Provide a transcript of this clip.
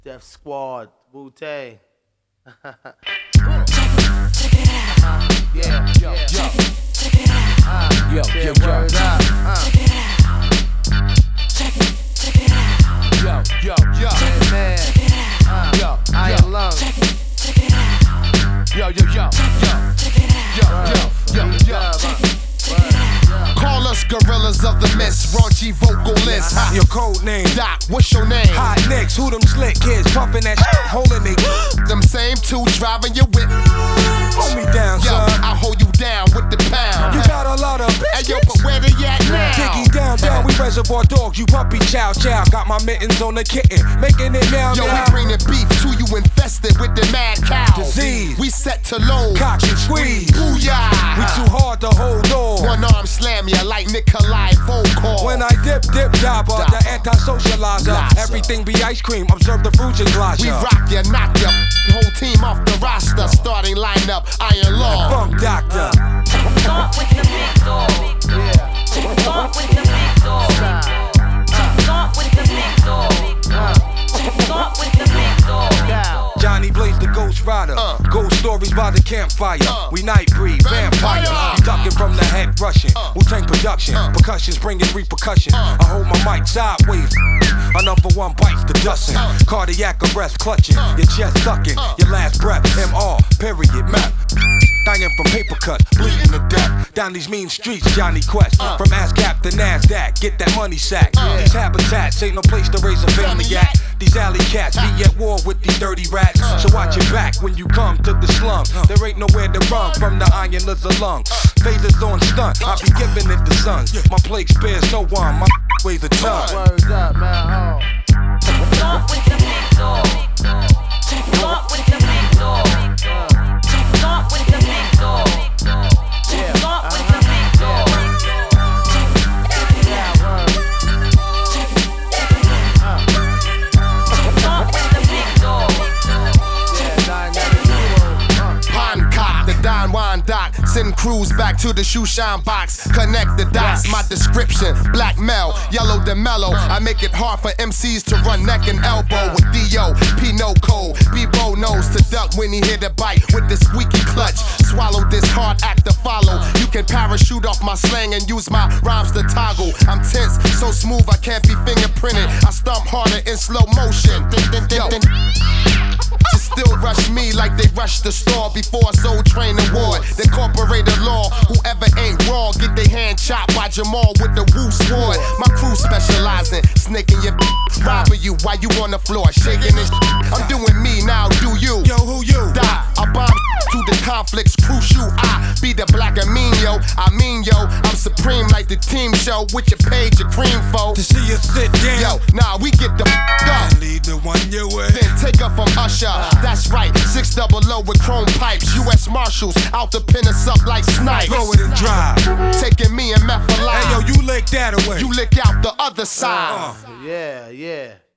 Def Squad, Wu-Tang. Yeah, yo, yo. Yo, yo, word up. Yo, yo, yo. Man, yo, Iron Lung. Yo, yo, yo, yo, yo, yo, yo. Call us gorillas of the mist, raunchy vocalists. Your code name, Doc, what's your name? Hot Nicks, who them slick kids pumping that shit, holding they Them same two driving your whip. hold me down, Yo, son. I hold you down with the pound. You got a lot of Hey yo, but where they at now? Diggy down, we reservoir dogs, you puppy chow. Got my mittens on the kitten, making it now. Yo, we bringing beef to you infested with the mad cow. Disease. We set to load. Cock and squeeze. Booyah. We too hard to hold on. One arm slam ya like Nikolai Volkov. When I dip, dabba, the anti-socializer. Everything be ice cream, observe the fruit and glass. We rock ya, knock ya, whole team off the roster. Starting lineup, Iron Law. Funk Doctor. Start with the big dog. Start with the big dog. Start with the big dog. Start with the big dog. Johnny Blaze the Ghost Rider. Ghost stories by the campfire. We night breed, vampire. You ducking from the head rushing. Wu-Tang production. Percussions bringing repercussion. I hold my mic sideways. Another one bites the dustin'. Cardiac arrest clutching. Your chest sucking. Your last breath. MR. Period. Map. Dying from paper cuts, bleeding to death. Down these mean streets, Johnny Quest. From ASCAP to NASDAQ, get that money sack. These habitats ain't no place to raise a family at. These alley cats be at war with these dirty rats. So watch your back when you come to the slum. There ain't nowhere to run from the iron lizard lung. Phasers on stunt, I be giving it to sons. My plague spares no one, my weighs a ton. Words up, man. Start with the big dog. Start with the big dog. Start with the big dog. Start with the big dog. Start with the big dog. Pankot, the Don Juan Doc. Send crews back to the shoe shine box. Connect the dots, my description. Black Mel, yellow the mellow. I make it hard for MCs to run neck and elbow. With D.O., P.No. Code. B-Bo knows to duck when he hit a bite. With the squeaky clutch, swallow this hard act to follow. You can parachute off my slang and use my rhymes to toggle. I'm tense, so smooth I can't be fingerprinted. I stomp harder in slow motion. Yo, just still rush me like they rushed the store before Soul Train Award. They incorporate the law. Whoever ain't raw, get their hand chopped by Jamal with the Woo sword. My crew specializing, snaking your robbing you while you on the floor, shaking this. I'm doing me now, do you? Yo, who you? Die. I bomb to the conflicts, crucial. I be the black amino. I mean, yo, I'm supreme like the team show with your page, your cream foe. To see you sit down. Yo, nah, we get the up. Lead the one your way. Then take up from Usher. That's right, 600 with chrome pipes. U.S. Marshals out to pin us up like snipes. Blow it and drive. Taking me and meth alive. Hey yo, you lick that away. You lick out the other side. Yeah, yeah.